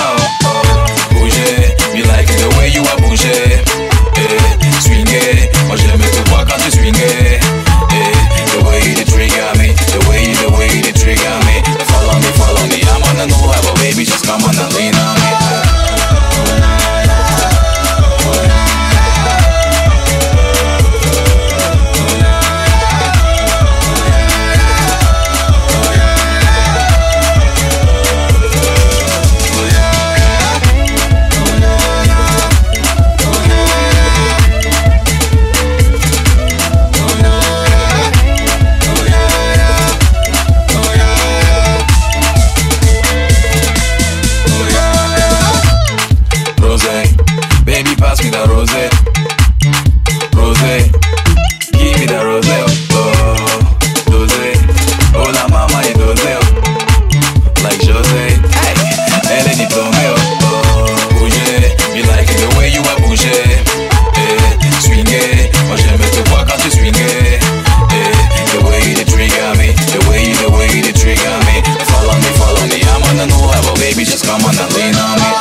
Bouger, me like the way you are bouger. Swinguer, moi j'aime te voir quand tu swinguer. The way you trigger me, the way you trigger me. Follow me, I'm on a new level, baby, just come on and lean on me. Baby, pass me that rose. Rose, give me that rose. Oh, dose. Oh, la mama est dose. Like Jose, elle est diplômée. Oh, bouger, me like the way you are bouger. Swinguer, moi j'aime te voir quand tu swinguer. The way you trigger me, the way you trigger me. Follow me, I'm on a new level, baby, just come on and lean on me.